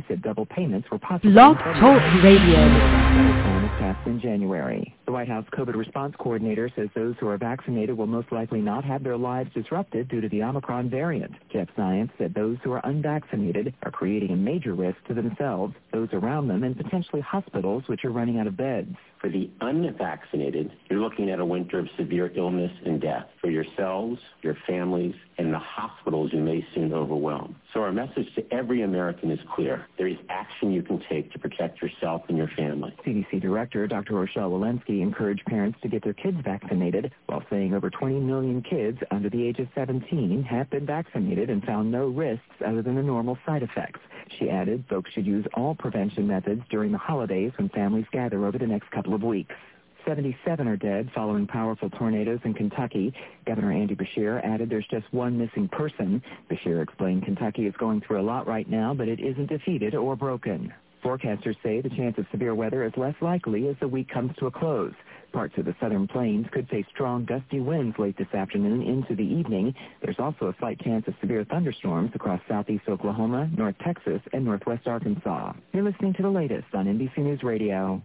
said double payments were possible. Blog Talk Radio. Passed in January. The White House COVID response coordinator says those who are vaccinated will most likely not have their lives disrupted due to the Omicron variant. Jeff Zients said those who are unvaccinated are creating a major risk to themselves, those around them, and potentially hospitals, which are running out of beds. For the unvaccinated, you're looking at a winter of severe illness and death for yourselves, your families, and the hospitals you may soon overwhelm. So our message to every American is clear. There is action you can take to protect yourself and your family. CDC Director Dr. Rochelle Walensky encouraged parents to get their kids vaccinated, while saying over 20 million kids under the age of 17 have been vaccinated and found no risks other than the normal side effects. She added folks should use all prevention methods during the holidays when families gather over the next couple of weeks. 77 are dead following powerful tornadoes in Kentucky. Governor Andy Beshear added there's just one missing person. Beshear explained Kentucky is going through a lot right now, but it isn't defeated or broken. Forecasters say the chance of severe weather is less likely as the week comes to a close. Parts of the southern plains could face strong gusty winds late this afternoon into the evening. There's also a slight chance of severe thunderstorms across southeast Oklahoma, North Texas, and northwest Arkansas. You're listening to the latest on NBC News Radio.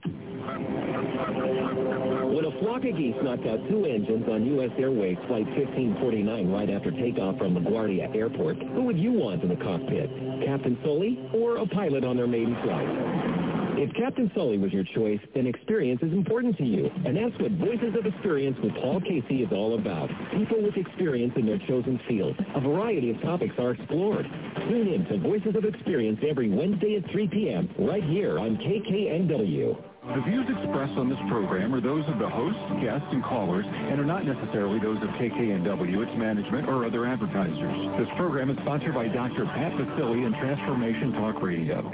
When a flock of geese knocked out two engines on U.S. Airways Flight 1549 right after takeoff from LaGuardia Airport, who would you want in the cockpit? Captain Sully or a pilot on their maiden flight? If Captain Sully was your choice, then experience is important to you. And that's what Voices of Experience with Paul Casey is all about. People with experience in their chosen field. A variety of topics are explored. Tune in to Voices of Experience every Wednesday at 3 p.m. right here on KKNW. The views expressed on this program are those of the hosts, guests, and callers, and are not necessarily those of KKNW, its management, or other advertisers. This program is sponsored by Dr. Pat Basili and Transformation Talk Radio.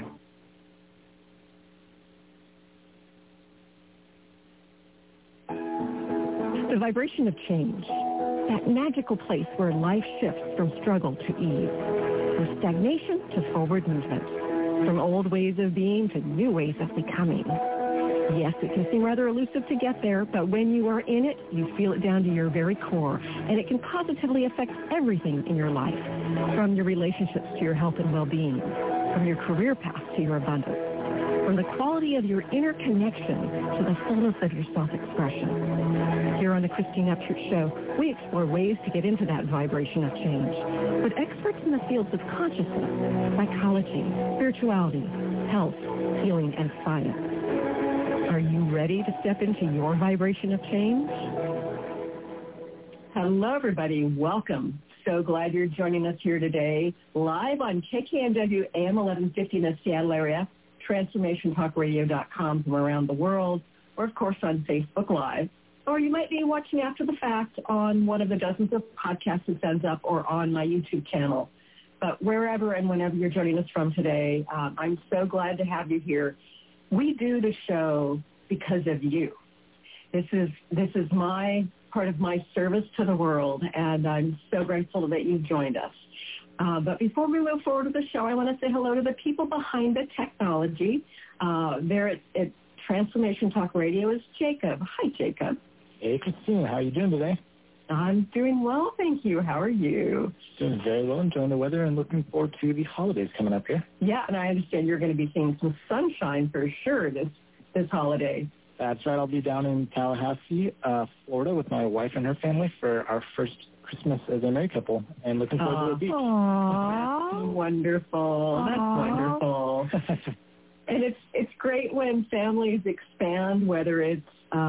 The vibration of change, that magical place where life shifts from struggle to ease, from stagnation to forward movement, from old ways of being to new ways of becoming. Yes, it can seem rather elusive to get there, but when you are in it, you feel it down to your very core, and it can positively affect everything in your life, from your relationships to your health and well-being, from your career path to your abundance, from the quality of your inner connection to the fullness of your self-expression. Here on the Christine Upchurch Show, we explore ways to get into that vibration of change with experts in the fields of consciousness, psychology, spirituality, health, healing, and science. Are you ready to step into your vibration of change? Hello, everybody. Welcome. So glad you're joining us here today, live on KKNW AM 1150 in the Seattle area, TransformationTalkRadio.com from around the world, or, of course, on Facebook Live. Or you might be watching after the fact on one of the dozens of podcasts that sends up or on my YouTube channel. But wherever and whenever you're joining us from today, I'm so glad to have you here. We do the show because of you. This is my part of my service to the world, and I'm so grateful that you've joined us. But before we move forward with the show, I want to say hello to the people behind the technology. There at Transformation Talk Radio is Jacob. Hi, Jacob. Hey, Christine. How are you doing today? I'm doing well, thank you. How are you? Doing very well, enjoying the weather, and looking forward to the holidays coming up here. Yeah, and I understand you're going to be seeing some sunshine for sure this holiday. That's right. I'll be down in Tallahassee, Florida, with my wife and her family for our first Christmas as a married couple, and looking forward to the beach. Aww, wonderful. That's wonderful. And it's great when families expand, whether it's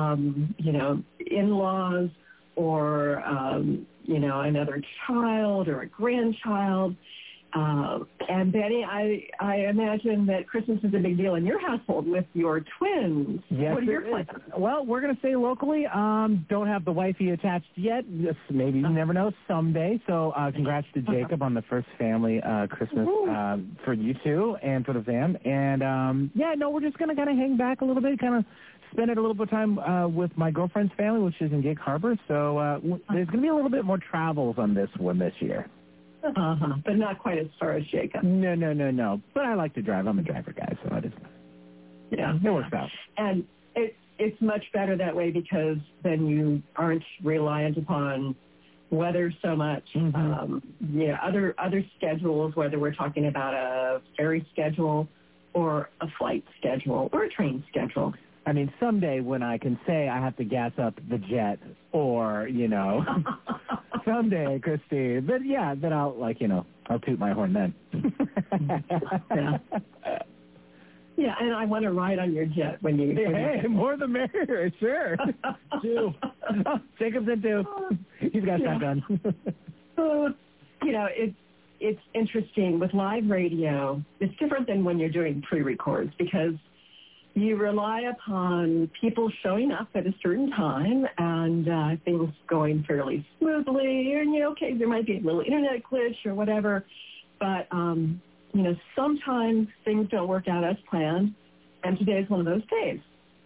in-laws or another child or a grandchild. And Betty, I imagine that Christmas is a big deal in your household with your twins. Yes, what are your plans? Well, we're going to stay locally. Don't have the wifey attached yet. Maybe, you never know, someday. So congrats to Jacob on the first family Christmas for you two and for the fam. And, we're just going to kind of hang back a little bit, kind of spend it a little bit of time with my girlfriend's family, which is in Gig Harbor. So there's going to be a little bit more travels on this one this year. But not quite as far as Jacob. No. But I like to drive. I'm a driver guy, so it works out. And it's much better that way because then you aren't reliant upon weather so much. Other schedules, whether we're talking about a ferry schedule or a flight schedule or a train schedule. I mean, someday when I can say I have to gas up the jet or, someday, Christy. But, yeah, then I'll, I'll toot my horn then. Yeah. Yeah, and I want to ride on your jet when you... Hey, more the merrier, sure. Two. Oh, Jacob's in two. He's got shotgun. It's interesting. With live radio, it's different than when you're doing pre-records because you rely upon people showing up at a certain time and things going fairly smoothly. And, okay, there might be a little internet glitch or whatever, but... sometimes things don't work out as planned, and today is one of those days.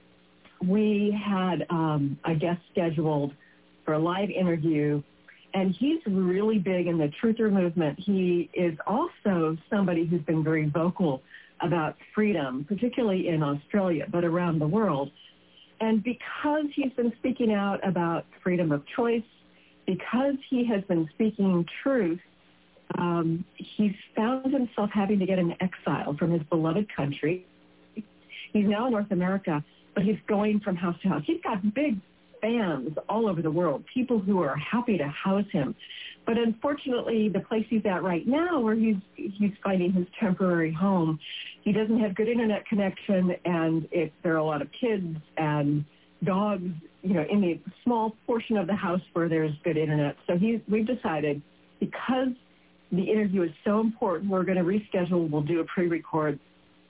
We had a guest scheduled for a live interview, and he's really big in the truther movement. He is also somebody who's been very vocal about freedom, particularly in Australia, but around the world. And because he's been speaking out about freedom of choice, because he has been speaking truth, he's found himself having to get in exile from his beloved country. He's now in North America, but he's going from house to house. He's got big fans all over the world, people who are happy to house him. But unfortunately, the place he's at right now, where he's finding his temporary home, he doesn't have good internet connection, and there are a lot of kids and dogs, in the small portion of the house where there's good internet. So we've decided, because the interview is so important, we're going to reschedule. We'll do a pre-record.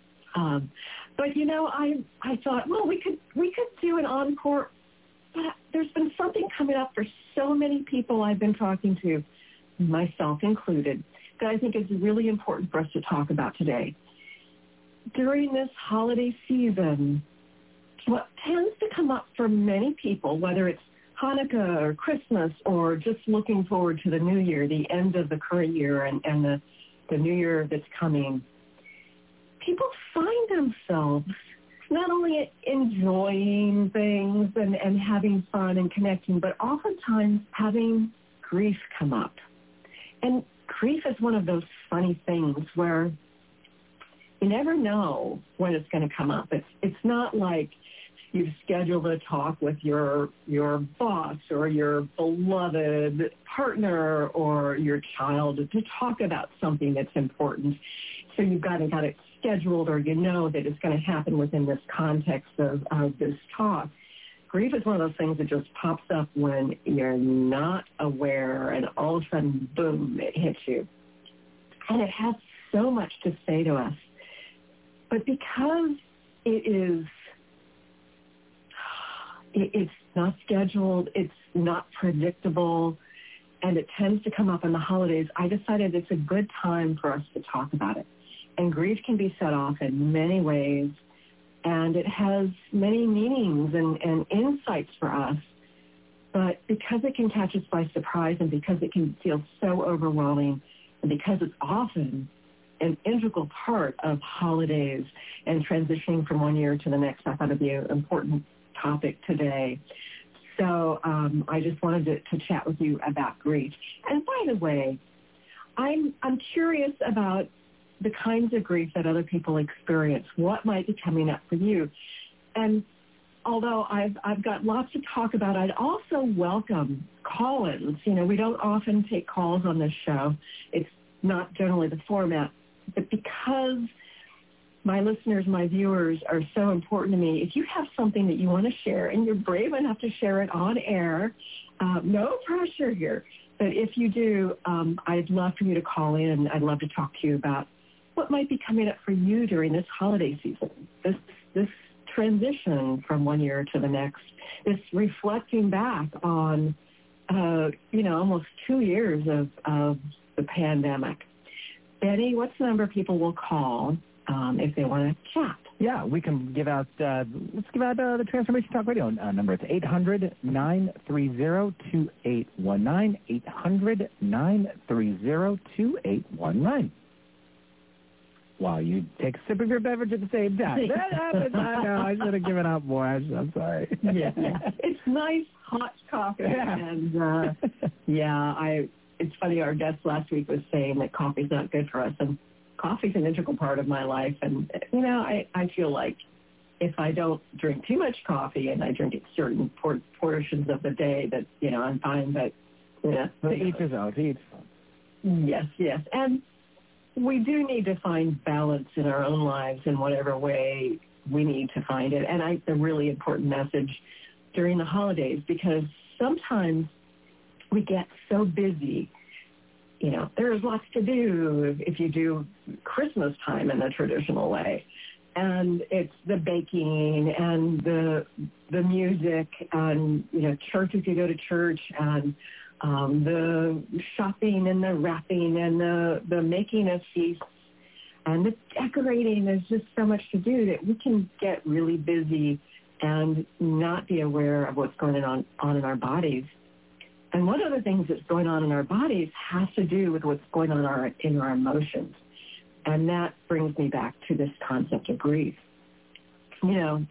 But I thought, well, we could do an encore. But there's been something coming up for so many people I've been talking to, myself included, that I think is really important for us to talk about today. During this holiday season, what tends to come up for many people, whether it's Hanukkah or Christmas or just looking forward to the new year, the end of the current year and the new year that's coming, people find themselves not only enjoying things and having fun and connecting, but oftentimes having grief come up. And grief is one of those funny things where you never know when it's going to come up. It's not like you've scheduled a talk with your boss or your beloved partner or your child to talk about something that's important. So you've got it scheduled, or that it's going to happen within this context of this talk. Grief is one of those things that just pops up when you're not aware, and all of a sudden, boom, it hits you. And it has so much to say to us. But because it's not scheduled, it's not predictable, and it tends to come up in the holidays, I decided it's a good time for us to talk about it. And grief can be set off in many ways, and it has many meanings and insights for us. But because it can catch us by surprise, and because it can feel so overwhelming, and because it's often an integral part of holidays and transitioning from one year to the next, I thought it'd be an important topic today. So I just wanted to chat with you about grief. And by the way, I'm curious about the kinds of grief that other people experience. What might be coming up for you? And although I've got lots to talk about, I'd also welcome call-ins. We don't often take calls on this show. It's not generally the format. But because my listeners, my viewers are so important to me, if you have something that you want to share and you're brave enough to share it on air, no pressure here. But if you do, I'd love for you to call in. I'd love to talk to you about what might be coming up for you during this holiday season, this transition from one year to the next, this reflecting back on, almost 2 years of the pandemic. Betty, what's the number people will call if they want to chat? Yeah, we can give out, let's give out the Transformation Talk Radio number. It's 800-930-2819, 800-930-2819. While you take a sip of your beverage at the same time. That happens. I know. I should have given out more. I'm sorry. Yeah. It's nice hot coffee. Yeah. And, it's funny, our guest last week was saying that coffee's not good for us. And coffee's an integral part of my life. And, I feel like if I don't drink too much coffee and I drink it certain portions of the day, that, I'm fine. But, to each his own. Yes. And we do need to find balance in our own lives in whatever way we need to find it. And a really important message during the holidays, because sometimes we get so busy. There's lots to do if you do Christmas time in the traditional way. And it's the baking and the music and, church if you go to church, and the shopping and the wrapping and the making of feasts and the decorating. There's just so much to do that we can get really busy and not be aware of what's going on in our bodies. And one of the things that's going on in our bodies has to do with what's going on in our emotions. And that brings me back to this concept of grief. When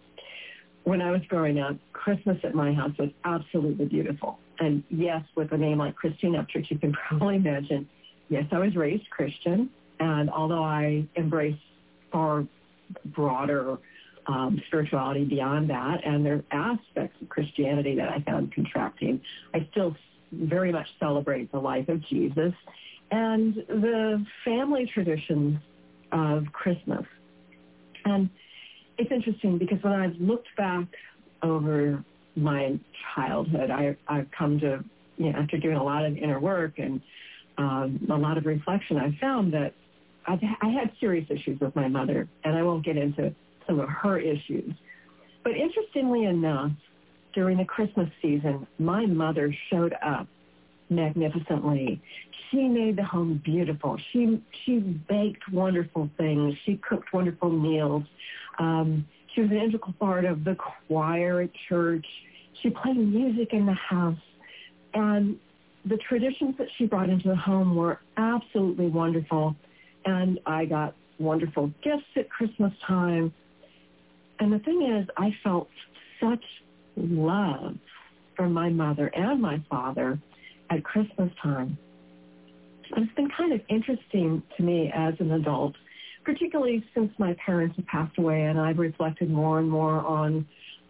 I was growing up, Christmas at my house was absolutely beautiful. And yes, with a name like Christine Upchurch, you can probably imagine, yes, I was raised Christian. And although I embrace far broader spirituality beyond that, and there are aspects of Christianity that I found contracting, I still very much celebrate the life of Jesus and the family traditions of Christmas. And it's interesting because when I've looked back over my childhood, I've come to, after doing a lot of inner work and a lot of reflection, I found that I had serious issues with my mother, and I won't get into some of her issues. But interestingly enough, during the Christmas season, my mother showed up magnificently. She made the home beautiful. She baked wonderful things. She cooked wonderful meals. She was an integral part of the choir at church. She played music in the house. And the traditions that she brought into the home were absolutely wonderful. And I got wonderful gifts at Christmas time. And the thing is, I felt such love from my mother and my father at Christmas time. And it's been kind of interesting to me as an adult, particularly since my parents have passed away, and I've reflected more and more on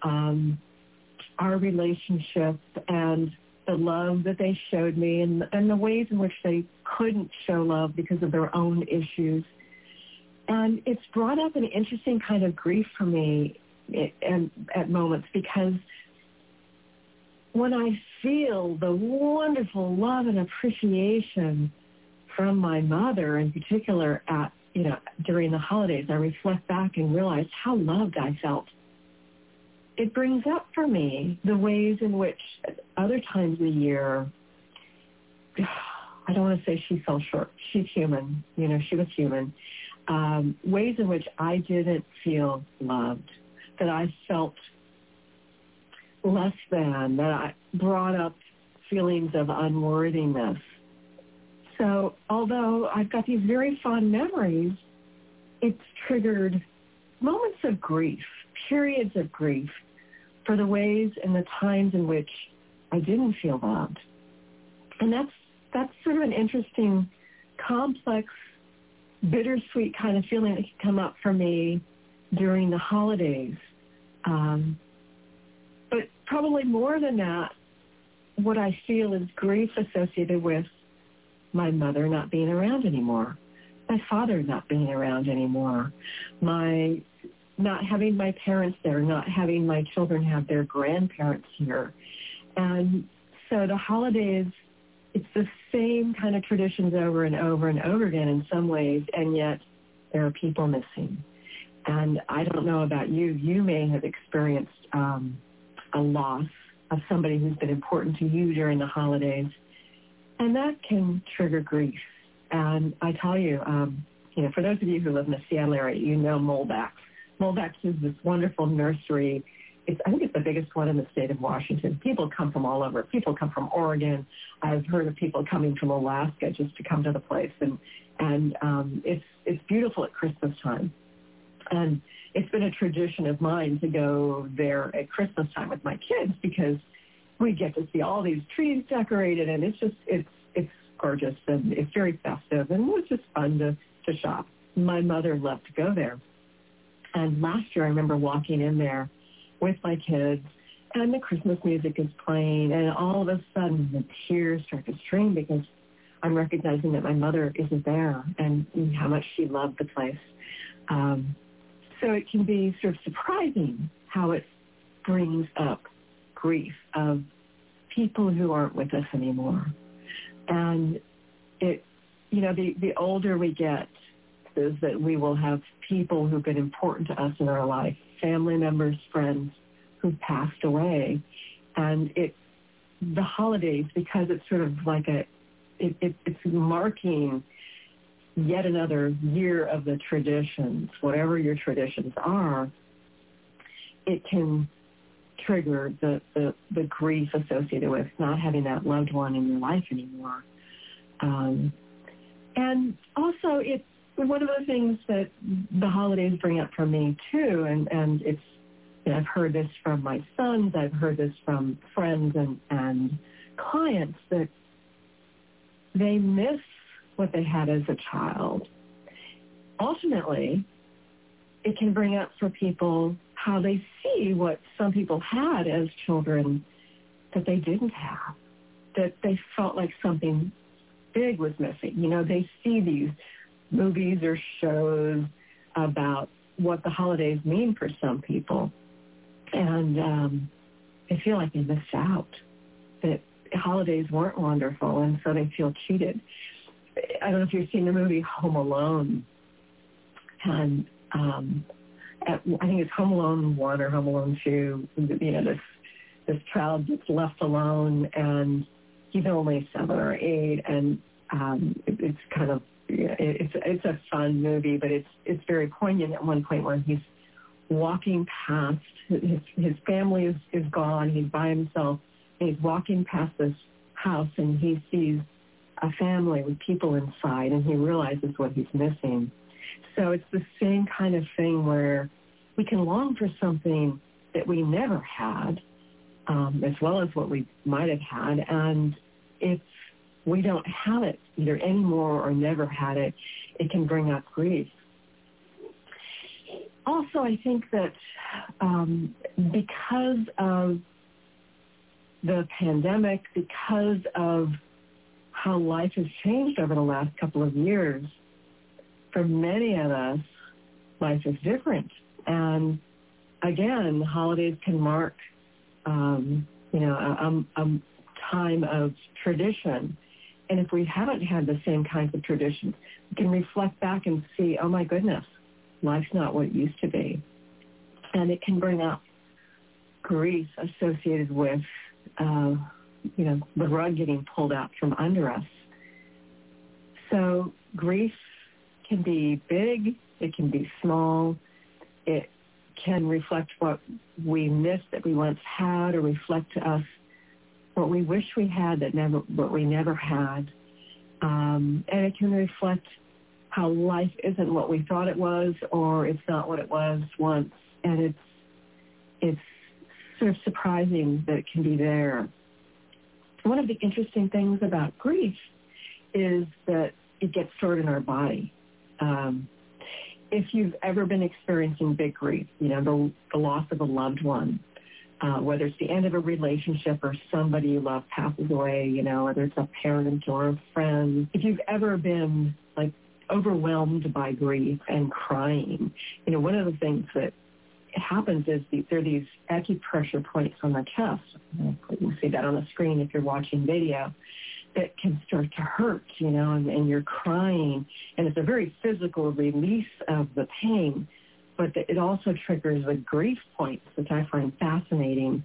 our relationship and the love that they showed me and the ways in which they couldn't show love because of their own issues. And it's brought up an interesting kind of grief for me at moments, because when I feel the wonderful love and appreciation from my mother in particular during the holidays, I reflect back and realize how loved I felt. It brings up for me the ways in which other times of the year, I don't want to say she fell short. She's human. She was human. Ways in which I didn't feel loved, that I felt less than, that I brought up feelings of unworthiness. So although I've got these very fond memories, it's triggered moments of grief, periods of grief, for the ways and the times in which I didn't feel loved. And that's sort of an interesting, complex, bittersweet kind of feeling that can come up for me during the holidays. But probably more than that, what I feel is grief associated with my mother not being around anymore, my father not being around anymore, my not having my parents there, not having my children have their grandparents here. And so the holidays, it's the same kind of traditions over and over and over again in some ways, and yet there are people missing. And I don't know about you. You may have experienced a loss of somebody who's been important to you during the holidays, and that can trigger grief. And I tell you, for those of you who live in the Seattle area, you know Moldax. Moldax is this wonderful nursery. I think it's the biggest one in the state of Washington. People come from all over. People come from Oregon. I've heard of people coming from Alaska just to come to the place. And it's beautiful at Christmas time. And it's been a tradition of mine to go there at Christmas time with my kids, because we get to see all these trees decorated, and it's gorgeous, and it's very festive, and it's just fun to pizza shop. My mother loved to go there. And last year I remember walking in there with my kids, and the Christmas music is playing, and all of a sudden the tears start to stream because I'm recognizing that my mother isn't there and how much she loved the place. So it can be sort of surprising how it brings up grief of people who aren't with us anymore. And it, the older we get, is that we will have people who've been important to us in our life, family members, friends who've passed away. And the holidays, because it's sort of like it's marking yet another year of the traditions, whatever your traditions are, it can trigger the grief associated with not having that loved one in your life anymore. And also, it's one of the things that the holidays bring up for me, too, and it's, I've heard this from my sons, I've heard this from friends and clients, that they miss what they had as a child. Ultimately, it can bring up for people how they see what some people had as children that they didn't have, that they felt like something big was missing. They see these movies or shows about what the holidays mean for some people, and they feel like they missed out, that holidays weren't wonderful, and so they feel cheated. I don't know if you've seen the movie Home Alone, and I think it's Home Alone 1 or Home Alone 2, this child gets left alone, and he's only 7 or 8, and it's kind of, it's a fun movie, but it's very poignant at one point where he's walking past, his family is gone, he's by himself, and he's walking past this house, and he sees a family with people inside, and he realizes what he's missing. So it's the same kind of thing where we can long for something that we never had, as well as what we might have had, and if we don't have it either anymore or never had it, it can bring up grief. Also, I think that because of the pandemic, because of how life has changed over the last couple of years, for many of us, life is different. And again, holidays can mark, a time of tradition. And if we haven't had the same kinds of traditions, we can reflect back and see, oh my goodness, life's not what it used to be. And it can bring up grief associated with, the rug getting pulled out from under us. So grief can be big, it can be small, it can reflect what we missed that we once had, or reflect to us what we wish we had what we never had. And it can reflect how life isn't what we thought it was, or it's not what it was once. And it's sort of surprising that it can be there. One of the interesting things about grief is that it gets stored in our body. If you've ever been experiencing big grief, the loss of a loved one, whether it's the end of a relationship or somebody you love passes away, whether it's a parent or a friend. If you've ever been overwhelmed by grief and crying, one of the things that happens is there are these acupressure points on the chest. You can see that on the screen if you're watching video, that can start to hurt, and you're crying, and it's a very physical release of the pain, but it also triggers the grief points, which I find fascinating.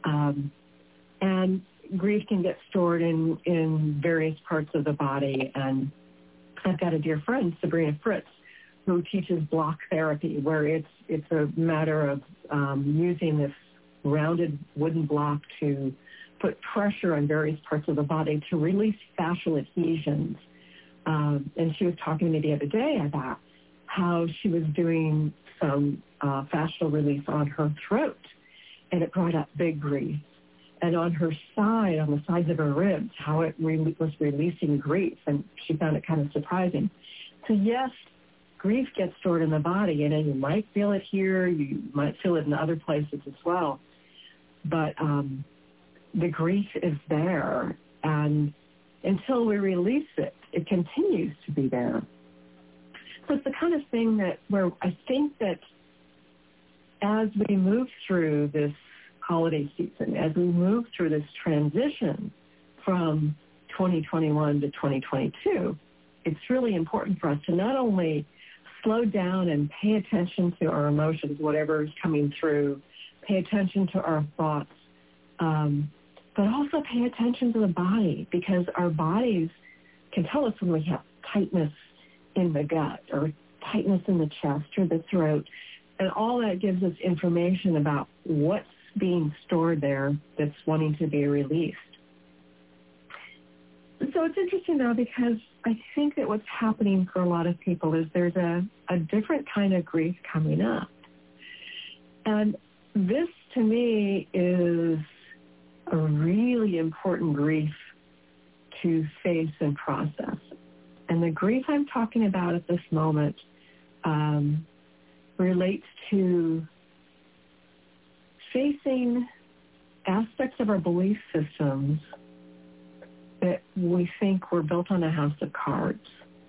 And grief can get stored in various parts of the body. And I've got a dear friend, Sabrina Fritz, who teaches block therapy, where it's a matter of using this rounded wooden block to put pressure on various parts of the body to release fascial adhesions. And she was talking to me the other day about how she was doing some fascial release on her throat, and it brought up big grief. And on her side, on the sides of her ribs, how it was releasing grief, and she found it kind of surprising. So yes, grief gets stored in the body, and you might feel it here, you might feel it in other places as well. But the grief is there, and until we release it, it continues to be there. So it's the kind of thing where I think that as we move through this holiday season, as we move through this transition from 2021 to 2022, it's really important for us to not only slow down and pay attention to our emotions, whatever is coming through, pay attention to our thoughts, but also pay attention to the body, because our bodies can tell us when we have tightness in the gut or tightness in the chest or the throat, and all that gives us information about what's being stored there that's wanting to be released. So it's interesting, though, because I think that what's happening for a lot of people is there's a different kind of grief coming up. And this, to me, is a really important grief to face and process. And the grief I'm talking about at this moment relates to facing aspects of our belief systems that we think were built on a house of cards.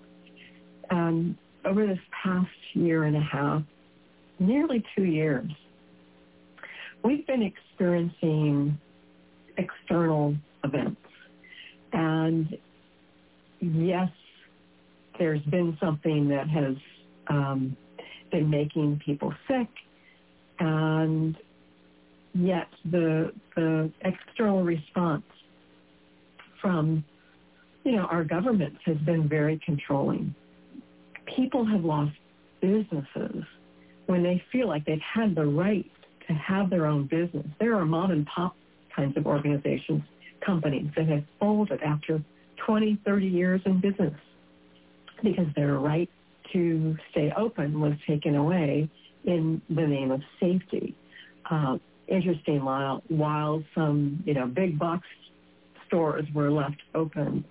Over this past year and a half, nearly 2 years, we've been experiencing external events. And yes, there's been something that has been making people sick, and yet the external response from, our government has been very controlling. People have lost businesses when they feel like they've had the right to have their own business. There are mom and pop kinds of organizations, companies that have folded after 20, 30 years in business because their right to stay open was taken away in the name of safety. Interesting, while some, big box stores were left open,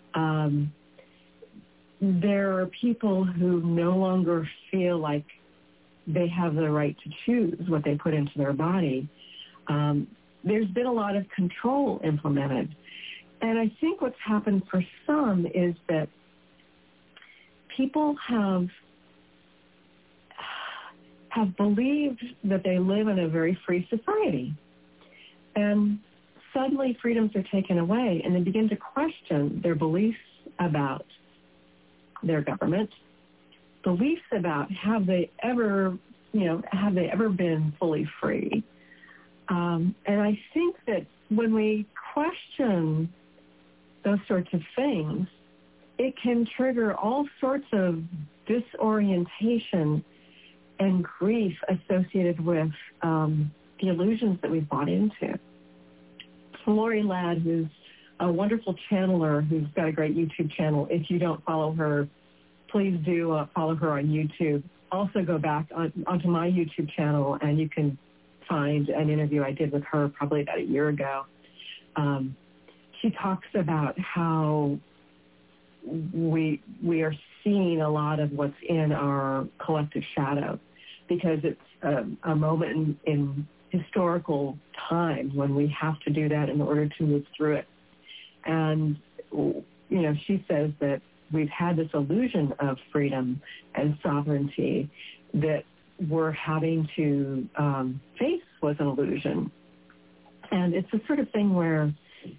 there are people who no longer feel like they have the right to choose what they put into their body. There's been a lot of control implemented. And I think what's happened for some is that people have believed that they live in a very free society. And suddenly freedoms are taken away, and they begin to question their beliefs about their government, beliefs about have they ever been fully free. And I think that when we question those sorts of things, it can trigger all sorts of disorientation and grief associated with the illusions that we've bought into. Lori Ladd, who's a wonderful channeler who's got a great YouTube channel. If you don't follow her, please do follow her on YouTube. Also go back onto my YouTube channel, and you can find an interview I did with her probably about a year ago. She talks about how we are seeing a lot of what's in our collective shadow, because it's a moment in historical time when we have to do that in order to move through it. And, she says that we've had this illusion of freedom and sovereignty that we're having to face was an illusion. And it's the sort of thing where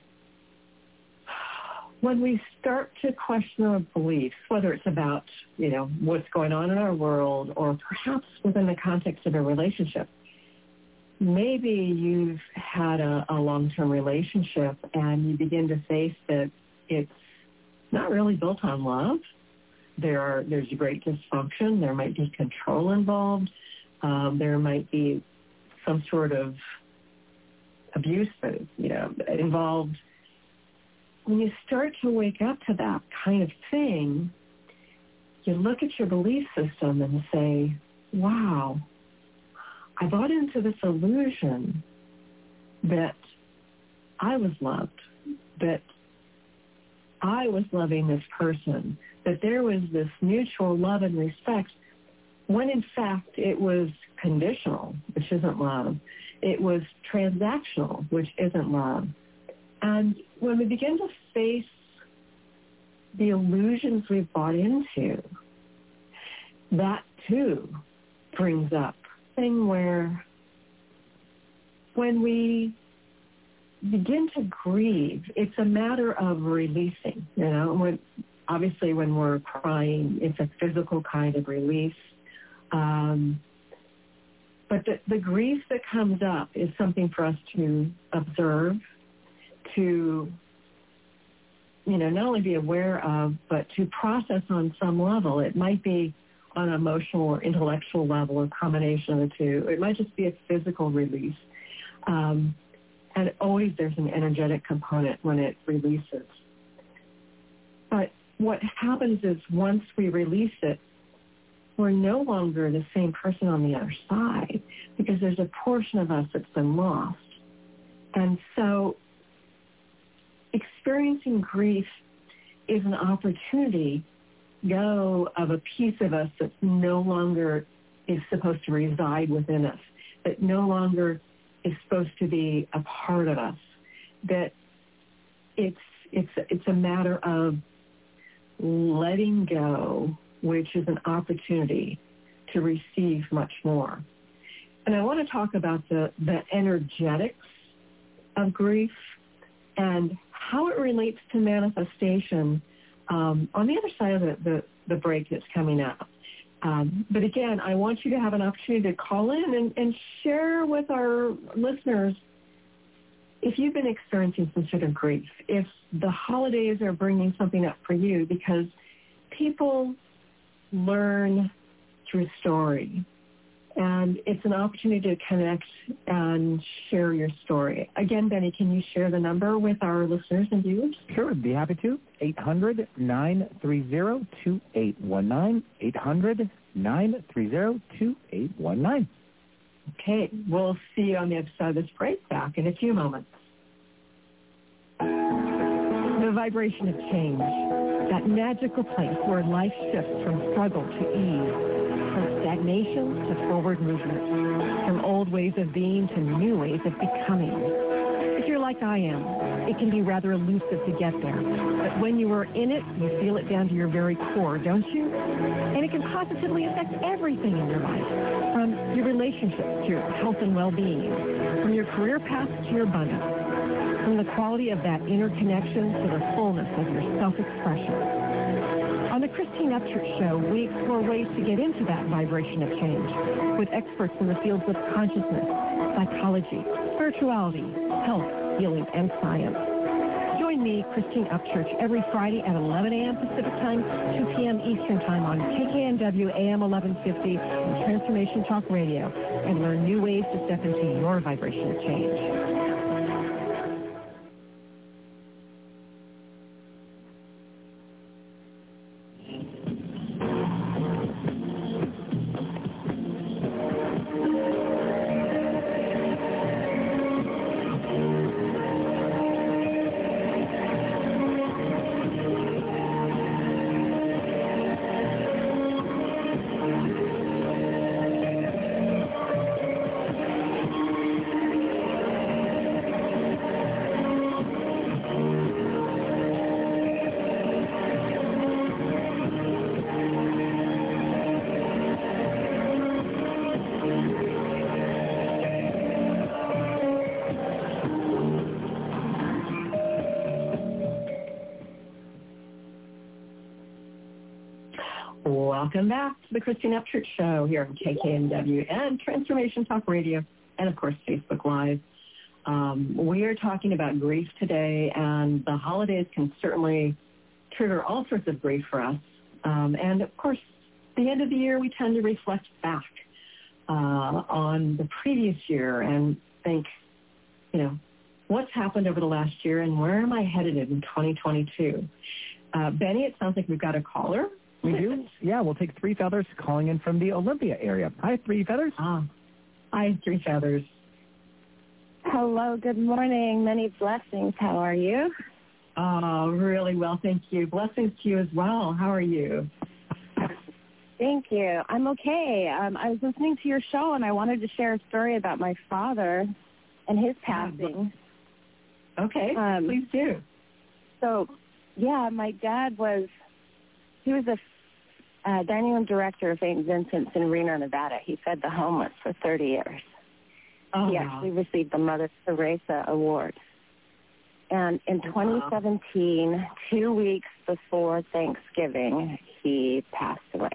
when we start to question our beliefs, whether it's about, what's going on in our world or perhaps within the context of a relationship, maybe you've had a long-term relationship and you begin to face that it's not really built on love. There's a great dysfunction. There might be control involved. There might be some sort of abuse that is, involved. When you start to wake up to that kind of thing, you look at your belief system and say, wow, I bought into this illusion that I was loved, that I was loving this person, that there was this mutual love and respect, when in fact it was conditional, which isn't love. It was transactional, which isn't love. And when we begin to face the illusions we've bought into, that too brings up a thing where when we begin to grieve, it's a matter of releasing. Obviously when we're crying, it's a physical kind of release. But the grief that comes up is something for us to observe, to, not only be aware of, but to process on some level. It might be on an emotional or intellectual level, a combination of the two. It might just be a physical release. And always there's an energetic component when it releases. But what happens is once we release it, we're no longer the same person on the other side because there's a portion of us that's been lost. And so experiencing grief is an opportunity of a piece of us that no longer is supposed to reside within us, that no longer is supposed to be a part of us, that it's a matter of letting go, which is an opportunity to receive much more. And I want to talk about the energetics of grief and how it relates to manifestation on the other side of the break that's coming up. But again, I want you to have an opportunity to call in and share with our listeners if you've been experiencing some sort of grief, if the holidays are bringing something up for you, because people learn through story. And it's an opportunity to connect and share your story. Again, Benny, can you share the number with our listeners and viewers? Sure, I'd be happy to. 800-930-2819. 800-930-2819. Okay, we'll see you on the other side of this break, back in a few moments. The vibration of change, that magical place where life shifts from struggle to ease, from stagnation to forward movement, from old ways of being to new ways of becoming. If you're like I am, it can be rather elusive to get there. But when you are in it, you feel it down to your very core, don't you? And it can positively affect everything in your life, from your relationships to your health and well-being, from your career path to your abundance, from the quality of that inner connection to the fullness of your self-expression. On the Christine Upchurch Show, we explore ways to get into that vibration of change with experts in the fields of consciousness, psychology, spirituality, health, healing, and science. Join me, Christine Upchurch, every Friday at 11 a.m. Pacific Time, 2 p.m. Eastern Time on KKNW AM 1150 and Transformation Talk Radio, and learn new ways to step into your vibration of change. Welcome back to the Christine Upchurch Show here on KKNW and Transformation Talk Radio and, of course, Facebook Live. We are talking about grief today, and the holidays can certainly trigger all sorts of grief for us. And, of course, the end of the year, we tend to reflect back on the previous year and think, what's happened over the last year and where am I headed in 2022? Benny, it sounds like we've got a caller. We do? Yeah, we'll take Three Feathers calling in from the Olympia area. Hi, Three Feathers. Hi, Three Feathers. Hello, good morning. Many blessings. How are you? Oh, really well, thank you. Blessings to you as well. How are you? Thank you. I'm okay. I was listening to your show, and I wanted to share a story about my father and his passing. Okay, please do. So, my dad he was a dining room director of St. Vincent's in Reno, Nevada. He fed the homeless for 30 years. He actually received the Mother Teresa Award. And in 2017, 2 weeks before Thanksgiving, he passed away.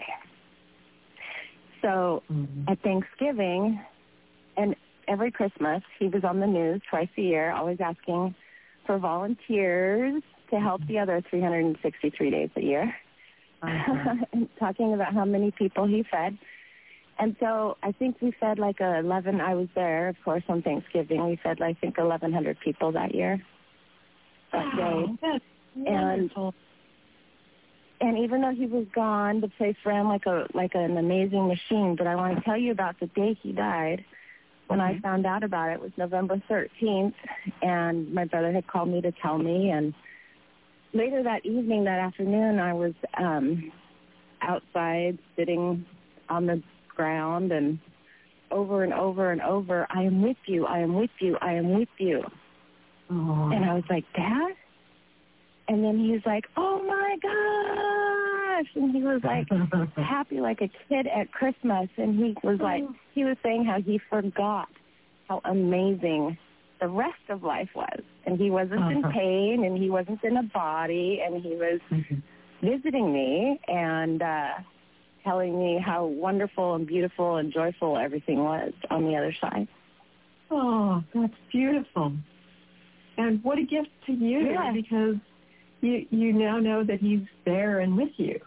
So at Thanksgiving and every Christmas, he was on the news twice a year, always asking for volunteers to help the other 363 days a year, and talking about how many people he fed. And so I think we fed I was there, of course, on Thanksgiving. We fed, 1,100 people that year, that day. That's wonderful. And even though he was gone, the place ran like an amazing machine. But I want to tell you about the day he died. When I found out about it was November 13th, and my brother had called me to tell me. And later that afternoon, I was outside sitting on the ground and over and over and over, I am with you, I am with you, I am with you. Oh. And I was like, Dad? And then he was like, oh my gosh. And he was happy like a kid at Christmas. And he was he was saying how he forgot how amazing the rest of life was. And he wasn't in pain, and he wasn't in a body, and he was visiting me and telling me how wonderful and beautiful and joyful everything was on the other side. Oh, that's beautiful. And what a gift to you, because you now know that he's there and with you.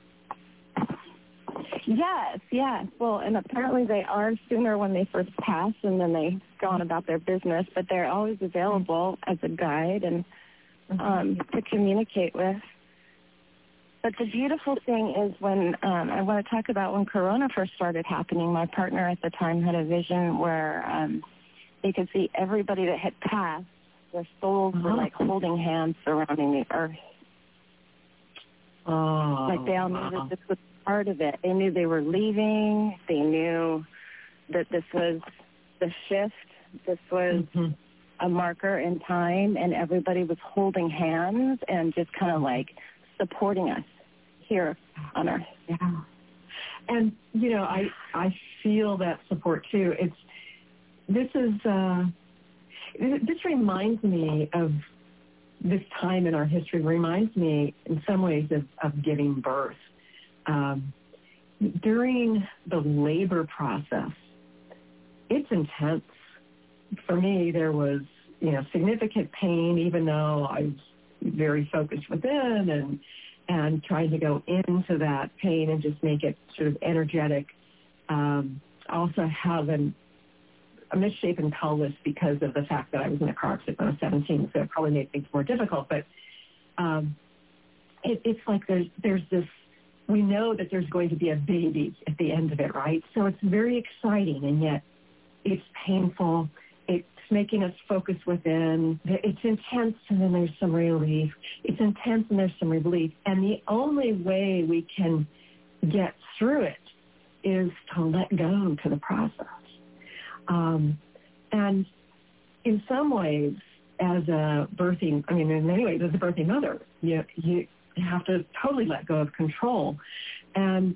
Yes. Well, and apparently they are sooner when they first pass, and then they go on about their business, but they're always available as a guide and to communicate with. But the beautiful thing is when I want to talk about when Corona first started happening, my partner at the time had a vision where they could see everybody that had passed, their souls were holding hands surrounding the earth. Oh. They all knew that this was part of it. They knew they were leaving. They knew that this was the shift. This was a marker in time, and everybody was holding hands and just kind of supporting us here on Earth. Yeah. And, I feel that support too. This reminds me of this time in our history, reminds me in some ways of giving birth. During the labor process, it's intense. For me, there was, significant pain, even though I was very focused within and trying to go into that pain and just make it sort of energetic. I also have a misshapen pelvis because of the fact that I was in a car accident when I was 17, so it probably made things more difficult. But it's like there's this, we know that there's going to be a baby at the end of it, right? So it's very exciting, and yet it's painful. It's making us focus within. It's intense, and then there's some relief. It's intense, and there's some relief. And the only way we can get through it is to let go to the process. And in some ways, as a birthing, in many ways, as a birthing mother, you have to totally let go of control. And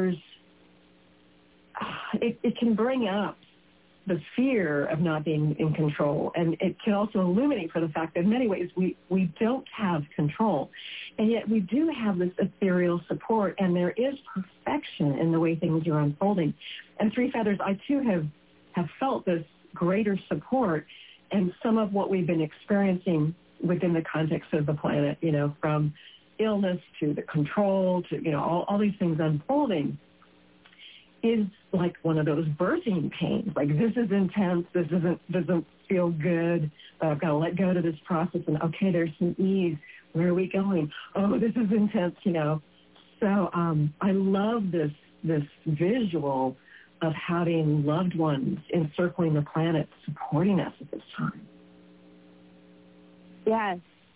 it can bring up the fear of not being in control. And it can also illuminate for the fact that in many ways we don't have control. And yet we do have this ethereal support, and there is perfection in the way things are unfolding. And Three Feathers, I too have felt this greater support, and some of what we've been experiencing within the context of the planet, from illness to the control to, all these things unfolding, is like one of those birthing pains. Like, this is intense, this doesn't feel good, but I've got to let go to this process, and okay, there's some ease. Where are we going? Oh, this is intense, So I love this visual of having loved ones encircling the planet, supporting us at this time. Yes,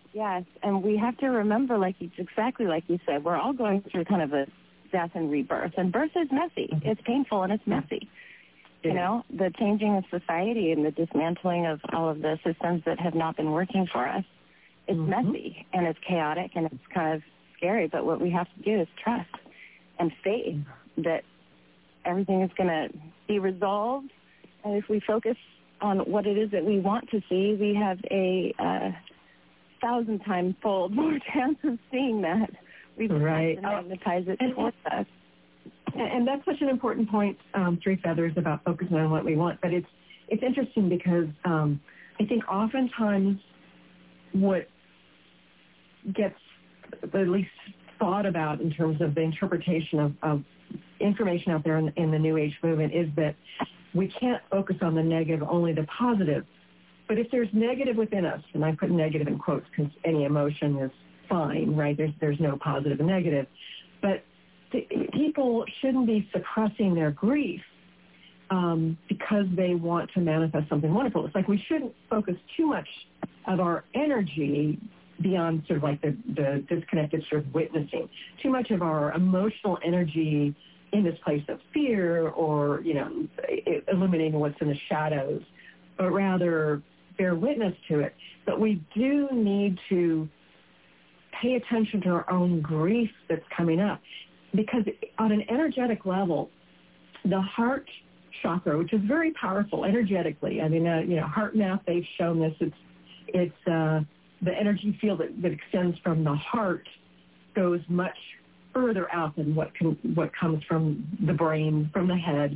Yes, and we have to remember, exactly like you said, we're all going through kind of a death and rebirth, and birth is messy. It's painful and it's messy. You know, the changing of society and the dismantling of all of the systems that have not been working for us. It's messy and it's chaotic and it's kind of scary, but what we have to do is trust and faith that everything is going to be resolved. And if we focus on what it is that we want to see, we have a 1,000 times fold more chance of seeing that. We just have to magnetize it towards us. And that's such an important point, Three Feathers, about focusing on what we want. But it's interesting because I think oftentimes what gets at least thought about in terms of the interpretation of information out there in the New Age movement is that we can't focus on the negative, only the positive. But if there's negative within us, and I put negative in quotes because any emotion is fine, right? There's no positive and negative. But people shouldn't be suppressing their grief because they want to manifest something wonderful. It's like we shouldn't focus too much of our energy beyond sort of like the disconnected sort of witnessing, too much of our emotional energy in this place of fear or, illuminating what's in the shadows, but rather bear witness to it. But we do need to pay attention to our own grief that's coming up, because on an energetic level, the heart chakra, which is very powerful energetically. I mean, heart math, they've shown this. It's the energy field that extends from the heart goes much further out than what comes from the brain, from the head.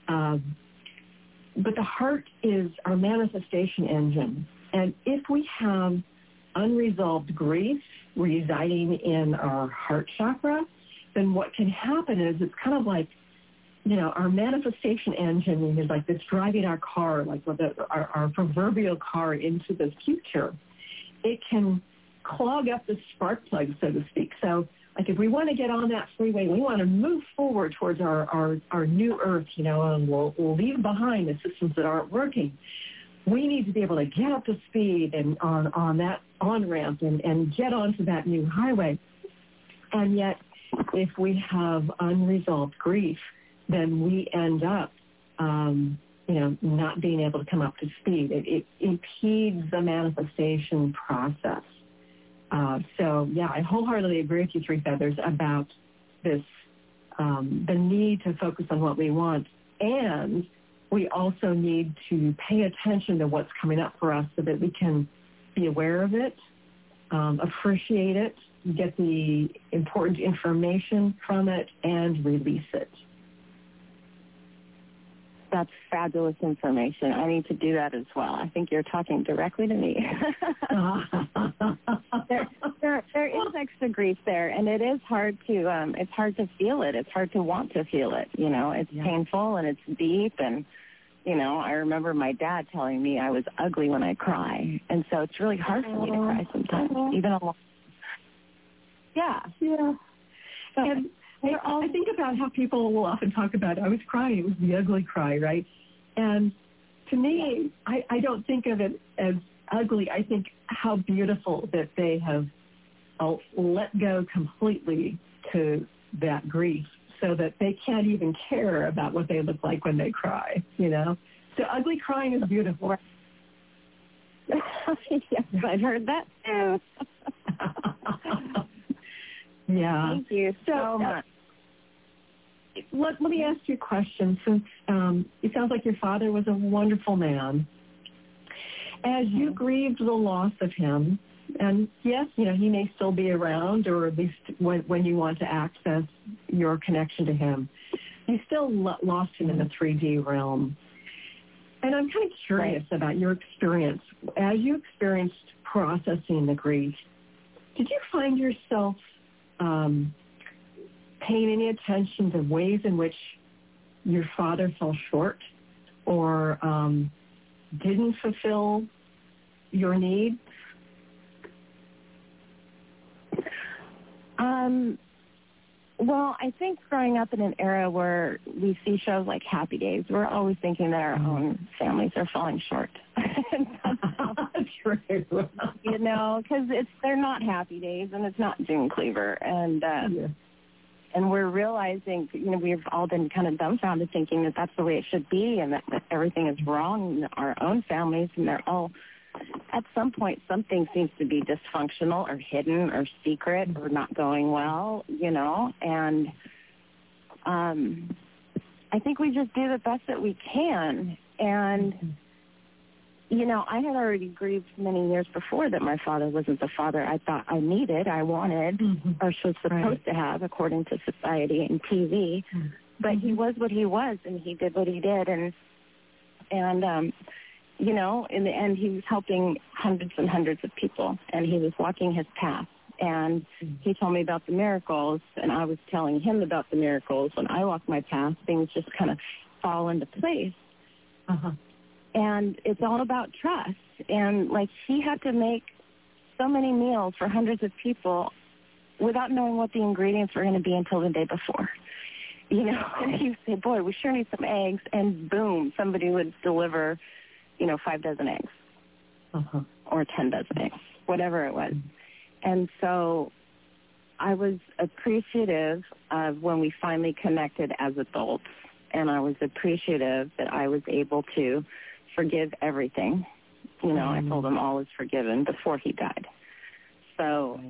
But the heart is our manifestation engine. And if we have unresolved grief residing in our heart chakra, then what can happen is it's kind of like, our manifestation engine is like this driving our car, like our proverbial car into the future. It can clog up the spark plug, so to speak. So, like, if we want to get on that freeway, we want to move forward towards our new earth, and we'll leave behind the systems that aren't working. We need to be able to get up to speed and on that on-ramp and get onto that new highway. And yet, if we have unresolved grief, then we end up, not being able to come up to speed. It impedes the manifestation process. I wholeheartedly agree with you, Three Feathers, about this, the need to focus on what we want. And we also need to pay attention to what's coming up for us so that we can be aware of it, appreciate it, get the important information from it, and release it. That's fabulous information. I need to do that as well. I think you're talking directly to me. There is extra grief there, and it is hard to it's hard to feel it. It's hard to want to feel it. It's painful and it's deep, and I remember my dad telling me I was ugly when I cry, and so it's really hard for me to cry sometimes, even alone. Yeah. So, and I think about how people will often talk about, I was crying, it was the ugly cry, right? And to me, I don't think of it as ugly. I think how beautiful that they have let go completely to that grief so that they can't even care about what they look like when they cry, So ugly crying is beautiful. Yes, I've heard that too. Yeah. Thank you so much. Let me ask you a question. Since it sounds like your father was a wonderful man, as you grieved the loss of him, and yes, he may still be around, or at least when you want to access your connection to him, you still lost him in the 3D realm. And I'm kind of curious about your experience. As you experienced processing the grief, did you find yourself paying any attention to ways in which your father fell short or didn't fulfill your needs? Well, I think growing up in an era where we see shows like Happy Days, we're always thinking that our own families are falling short. true. You know, because they're not happy days, and it's not June Cleaver, and and we're realizing, you know, we've all been kind of dumbfounded, thinking that that's the way it should be, and that everything is wrong in our own families, and they're all. At some point, something seems to be dysfunctional or hidden or secret or not going well, you know, and I think we just do the best that we can. And, you know, I had already grieved many years before that my father wasn't the father I thought I needed, I wanted, or was supposed to have, according to society and TV. But he was what he was, and he did what he did. And you know, in the end, he was helping hundreds and hundreds of people, and he was walking his path. And he told me about the miracles, and I was telling him about the miracles. When I walk my path, things just kind of fall into place. And it's all about trust. And, like, he had to make so many meals for hundreds of people without knowing what the ingredients were going to be until the day before. You know, and he would say, boy, we sure need some eggs. And boom, somebody would deliver, you know, 5 dozen eggs or 10 dozen eggs, whatever it was. And so I was appreciative of when we finally connected as adults, and I was appreciative that I was able to forgive everything. You know, I told him all is forgiven before he died. So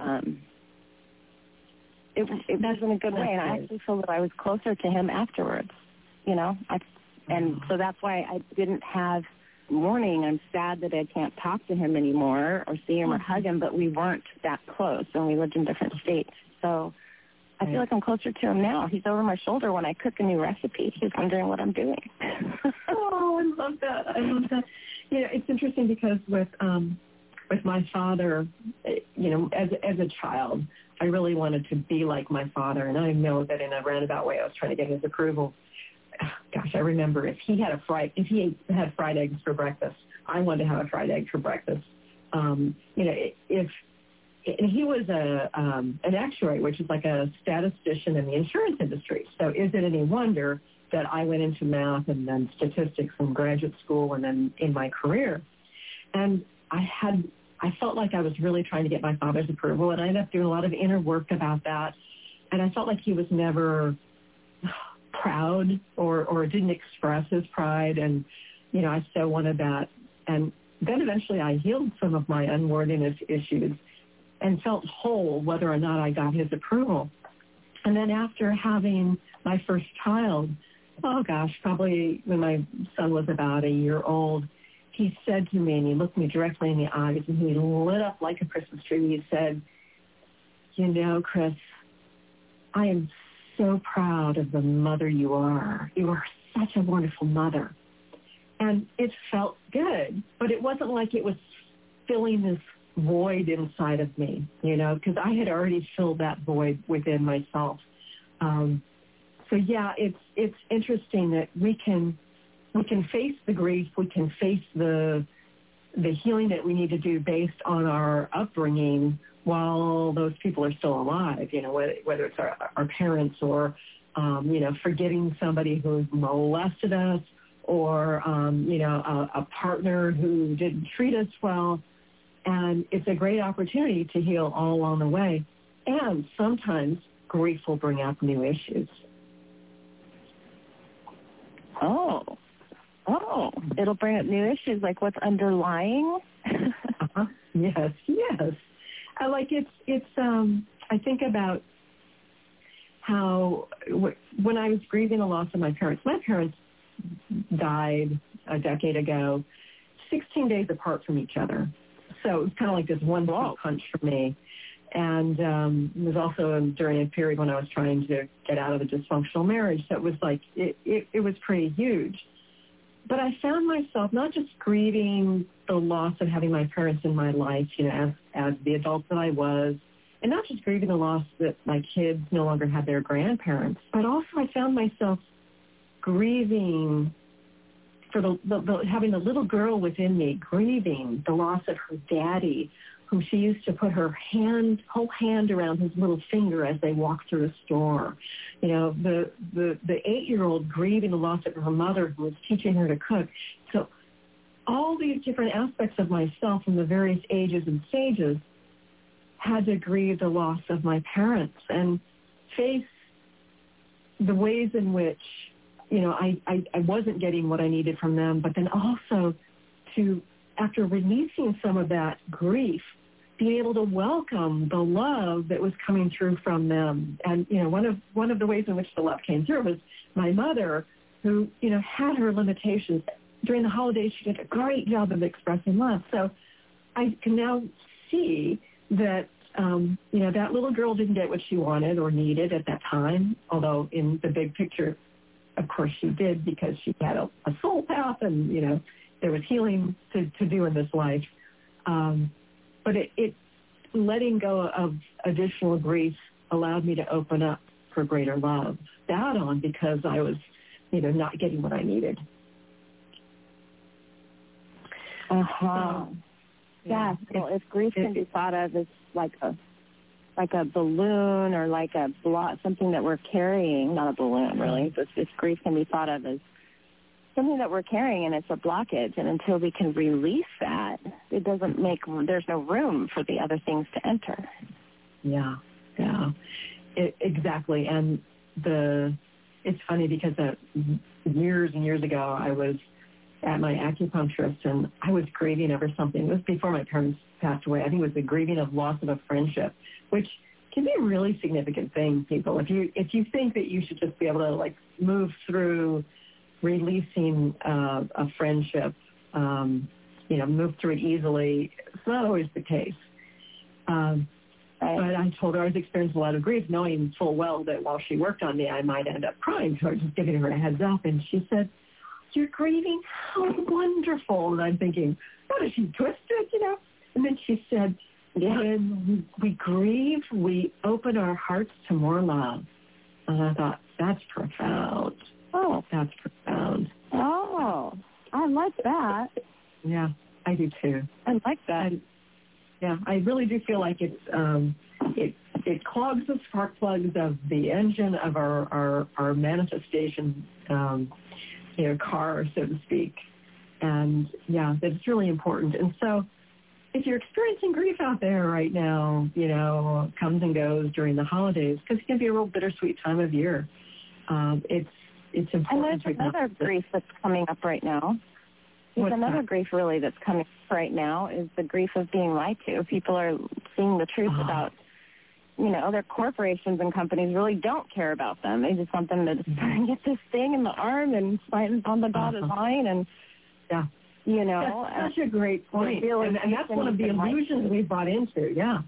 it was in a good way, and I actually feel that I was closer to him afterwards, you know. And so that's why I didn't have mourning. I'm sad that I can't talk to him anymore or see him or hug him, but we weren't that close, and we lived in different states. So I feel like I'm closer to him now. He's over my shoulder when I cook a new recipe. He's wondering what I'm doing. Oh, I love that. I love that. You know, it's interesting because with my father, you know, as a child, I really wanted to be like my father, and I know that in a roundabout way I was trying to get his approval. Gosh, I remember if he had fried eggs for breakfast, I wanted to have a fried egg for breakfast. You know, and he was an actuary, which is like a statistician in the insurance industry. So is it any wonder that I went into math and then statistics in graduate school and then in my career? And I felt like I was really trying to get my father's approval, and I ended up doing a lot of inner work about that. And I felt like he was never proud or didn't express his pride, and you know, I so wanted that. And then eventually I healed some of my unworthiness issues and felt whole whether or not I got his approval. And then after having my first child, oh gosh, probably when my son was about a year old, he said to me, and he looked me directly in the eyes, and he lit up like a Christmas tree. He said, you know, Chris, I am so proud of the mother you are. You are such a wonderful mother. And it felt good, but it wasn't like it was filling this void inside of me, you know, because I had already filled that void within myself. So yeah, it's interesting that we can face the grief, we can face the healing that we need to do based on our upbringing while those people are still alive, you know, whether it's our parents or, you know, forgetting somebody who molested us or, you know, a partner who didn't treat us well. And it's a great opportunity to heal all along the way. And sometimes grief will bring out new issues. Oh, it'll bring up new issues, like what's underlying? Yes. I think about how when I was grieving the loss of my parents died a decade ago, 16 days apart from each other. So it was kind of like this one punch for me. And it was also during a period when I was trying to get out of a dysfunctional marriage. So it was like, it was pretty huge. But I found myself not just grieving the loss of having my parents in my life, you know, as the adult that I was, and not just grieving the loss that my kids no longer had their grandparents, but also I found myself grieving for having the little girl within me, grieving the loss of her daddy, who she used to put her whole hand around his little finger as they walked through a store. You know, the 8-year-old grieving the loss of her mother who was teaching her to cook. So all these different aspects of myself from the various ages and stages had to grieve the loss of my parents and face the ways in which, I wasn't getting what I needed from them, but then also to, after releasing some of that grief, being able to welcome the love that was coming through from them. And, one of the ways in which the love came through was my mother, who, had her limitations. During the holidays, she did a great job of expressing love. So I can now see that, that little girl didn't get what she wanted or needed at that time, although in the big picture, of course she did, because she had a soul path and, there was healing to do in this life. But it letting go of additional grief allowed me to open up for greater love. That on because I was, not getting what I needed. Yeah. Well, if grief can be thought of as like a balloon or like a something that we're carrying, not a balloon really, but if grief can be thought of as something that we're carrying and it's a blockage, and until we can release that, there's no room for the other things to enter. Yeah. Exactly. And it's funny because years and years ago, I was at my acupuncturist and I was grieving over something. It was before my parents passed away. I think it was the grieving of loss of a friendship, which can be a really significant thing, people. If you think that you should just be able to move through releasing a friendship, move through it easily, it's not always the case. But I told her I was experiencing a lot of grief, knowing full well that while she worked on me, I might end up crying. So I was just giving her a heads up. And she said, "You're grieving? How wonderful." And I'm thinking, what is she twisted, And then she said, when we grieve, we open our hearts to more love. And I thought, that's profound. Oh. That's profound. Oh, I like that. Yeah, I do too. I like that. I really do feel like it clogs the spark plugs of the engine of our manifestation, car, so to speak. And that's really important. And so if you're experiencing grief out there right now, comes and goes during the holidays, because it can be a real bittersweet time of year. It's important. And there's another grief that's coming up right now. There's another grief really that's coming up right now is the grief of being lied to. People are seeing the truth about, their corporations and companies really don't care about them. They just want them to get this thing in the arm and sign on the dotted line. And, That's such a great point. And that's one of the illusions we bought into. Yeah.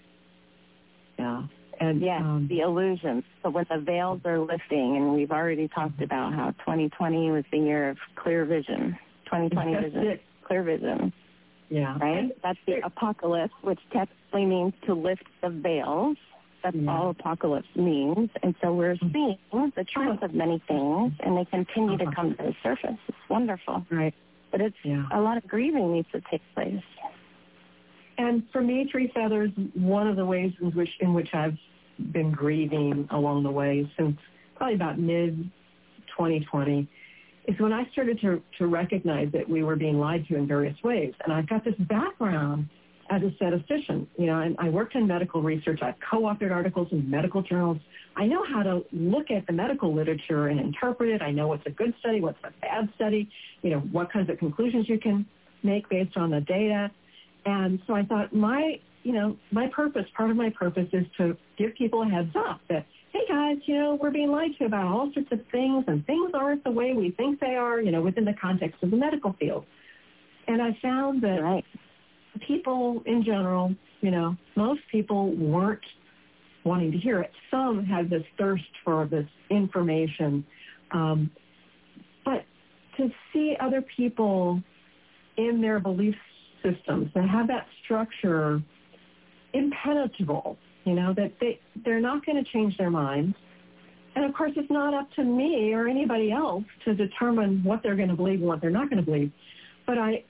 And the illusions. So when the veils are lifting, and we've already talked about how 2020 was the year of clear vision. 2020 vision, clear vision. Yeah. Right? That's the apocalypse, which technically means to lift the veils. That's all apocalypse means. And so we're seeing the truth of many things, and they continue to come to the surface. It's wonderful. Right. But it's a lot of grieving needs to take place. And for me, Three Feathers, one of the ways in which I've been grieving along the way since probably about mid-2020 is when I started to recognize that we were being lied to in various ways. And I've got this background as a statistician. And I worked in medical research. I've co-authored articles in medical journals. I know how to look at the medical literature and interpret it. I know what's a good study, what's a bad study, what kinds of conclusions you can make based on the data. And so I thought my purpose, part of my purpose is to give people a heads up that, hey guys, we're being lied to about all sorts of things, and things aren't the way we think they are, within the context of the medical field. And I found that people in general, most people weren't wanting to hear it. Some had this thirst for this information. But to see other people in their belief systems, to have that structure impenetrable, that they're not going to change their minds. And, of course, it's not up to me or anybody else to determine what they're going to believe and what they're not going to believe. But I've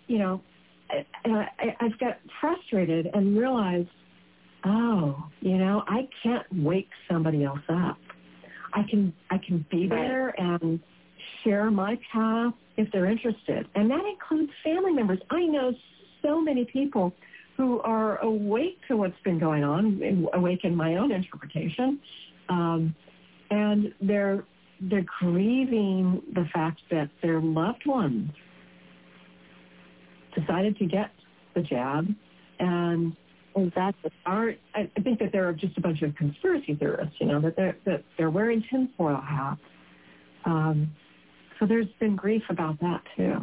got frustrated and realized, I can't wake somebody else up. I can be there and share my path if they're interested. And that includes family members. I know so many people who are awake to what's been going on, awake in my own interpretation, and they're grieving the fact that their loved ones decided to get the jab, and I think that there are just a bunch of conspiracy theorists, that they're wearing tinfoil hats. So there's been grief about that too.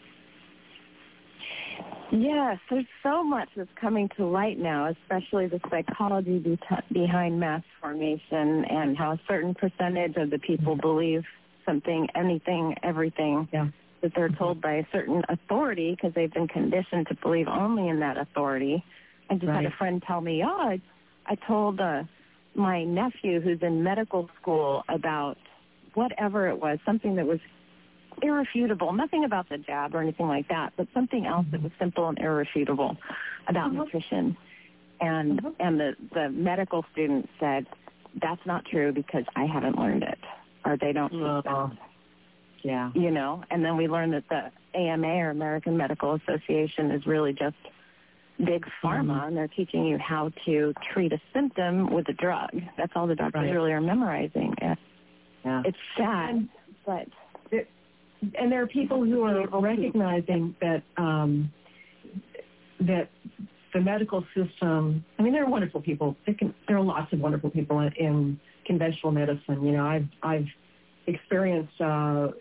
Yes, there's so much that's coming to light now, especially the psychology behind mass formation and how a certain percentage of the people believe something, anything, everything that they're told by a certain authority because they've been conditioned to believe only in that authority. I just had a friend tell me, I told my nephew who's in medical school about whatever it was, something that was irrefutable, nothing about the jab or anything like that, but something else that was simple and irrefutable about nutrition. And the medical student said, that's not true because I haven't learned it, or they don't teach that. Yeah. And then we learned that the AMA, or American Medical Association, is really just big pharma, and they're teaching you how to treat a symptom with a drug. That's all the doctors really are memorizing. It's sad, but... And there are people who are recognizing that that the medical system, there are wonderful people. There are lots of wonderful people in conventional medicine. I've experienced, a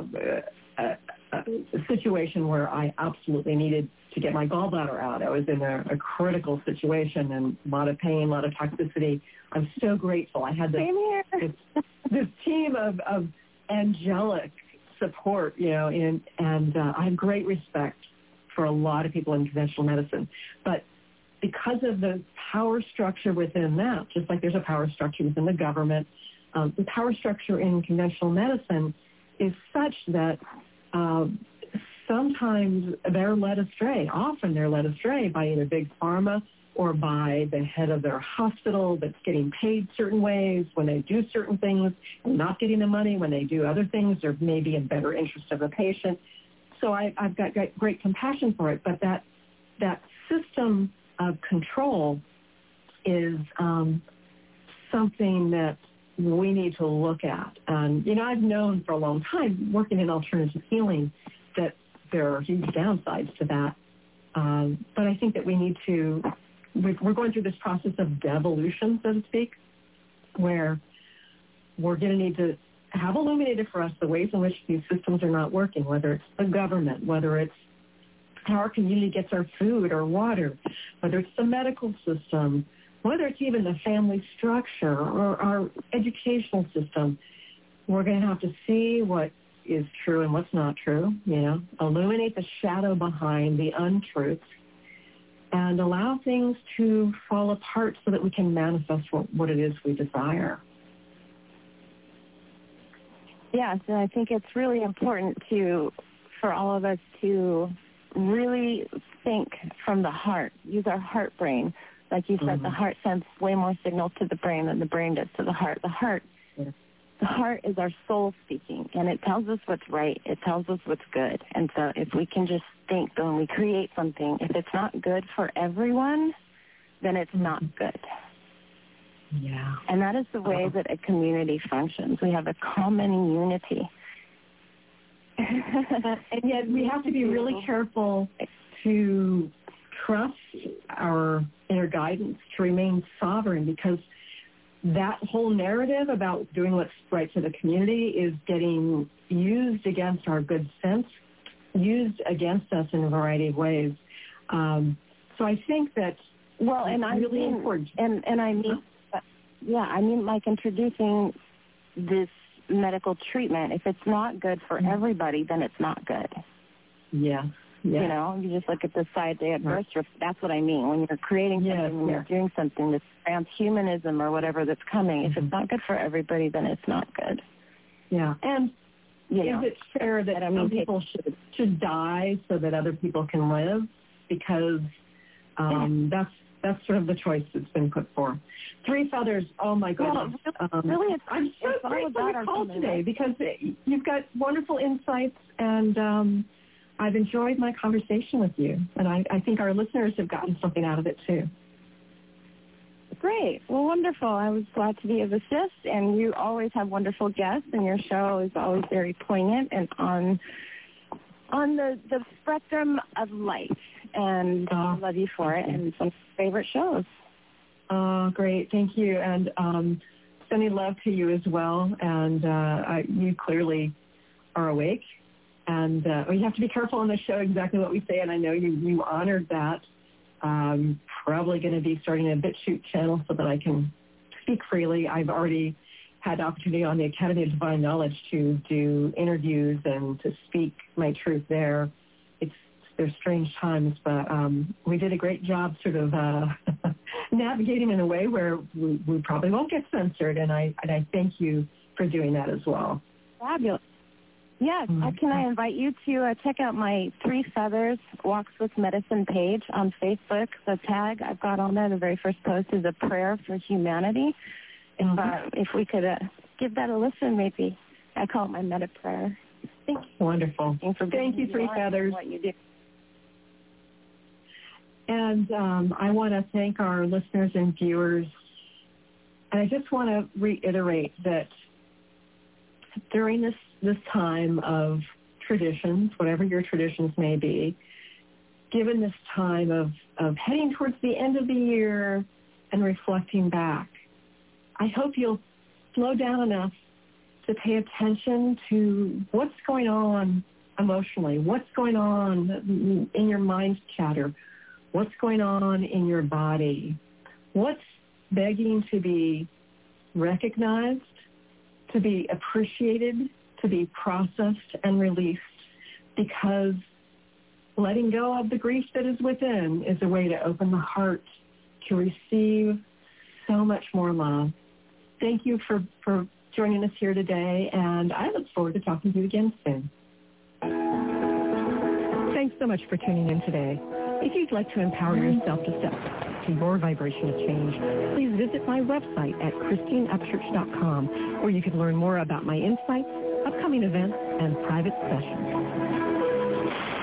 situation where I absolutely needed to get my gallbladder out. I was in a critical situation and a lot of pain, a lot of toxicity. I'm so grateful. I had this team of angelic support, and I have great respect for a lot of people in conventional medicine. But because of the power structure within that, just like there's a power structure within the government, the power structure in conventional medicine is such that sometimes they're led astray. Often they're led astray by either big pharma or by the head of their hospital that's getting paid certain ways when they do certain things, and not getting the money when they do other things, or maybe in better interest of the patient. So I've got great compassion for it, but that system of control is something that we need to look at. And, I've known for a long time, working in alternative healing, that there are huge downsides to that. But I think that we need to... We're going through this process of devolution, so to speak, where we're going to need to have illuminated for us the ways in which these systems are not working, whether it's the government, whether it's how our community gets our food or water, whether it's the medical system, whether it's even the family structure or our educational system. We're going to have to see what is true and what's not true, illuminate the shadow behind the untruths, and allow things to fall apart so that we can manifest what it is we desire. Yes, and I think it's really important for all of us to really think from the heart, use our heart brain. Like you said, the heart sends way more signals to the brain than the brain does to the heart. The heart is our soul speaking, and it tells us what's right. It tells us what's good. And so if we can just think that when we create something, if it's not good for everyone, then it's not good. Yeah. And that is the way that a community functions. We have a common unity. And yet we have to be really careful to trust our inner guidance, to remain sovereign, because that whole narrative about doing what's right for the community is getting used against our good sense, used against us in a variety of ways. So I think that really important. I mean like introducing this medical treatment. If it's not good for everybody, then it's not good. Yeah. Yeah. You just look at the side day at birth. That's what I mean. When you're creating something, when you're doing something, this transhumanism or whatever that's coming, if it's not good for everybody, then it's not good. Yeah. And is it fair that some people should die so that other people can live? Because That's sort of the choice that's been put forth. Three feathers. Oh my goodness! Really, I'm so grateful for the call today because you've got wonderful insights, and I've enjoyed my conversation with you, and I think our listeners have gotten something out of it too. Great. Well, wonderful. I was glad to be of assist, and you always have wonderful guests, and your show is always very poignant and on the spectrum of life, and I love you for it, and some favorite shows. Great. Thank you, and sending love to you as well, and you clearly are awake, and we have to be careful on the show exactly what we say, and I know you honored that. Probably going to be starting a BitChute channel so that I can speak freely. I've already had the opportunity on the Academy of Divine Knowledge to do interviews and to speak my truth there. There's strange times, but we did a great job sort of navigating in a way where we probably won't get censored, and I thank you for doing that as well. Fabulous. Yes, can I invite you to check out my Three Feathers Walks with Medicine page on Facebook. The tag I've got on there, the very first post, is a prayer for humanity. If we could give that a listen, maybe. I call it my meta prayer. Thank you. Wonderful. Thank you, Three Feathers. What you do. And I want to thank our listeners and viewers. And I just want to reiterate that during this time of traditions, whatever your traditions may be, given this time of heading towards the end of the year and reflecting back, I hope you'll slow down enough to pay attention to what's going on emotionally, what's going on in your mind chatter, what's going on in your body, what's begging to be recognized, to be appreciated, to be processed and released, because letting go of the grief that is within is a way to open the heart to receive so much more love. Thank you for joining us here today, and I look forward to talking to you again soon. Thanks so much for tuning in today. If you'd like to empower yourself to step to your vibration of change, please visit my website at ChristineUpchurch.com, where you can learn more about my insights, upcoming events, and private sessions.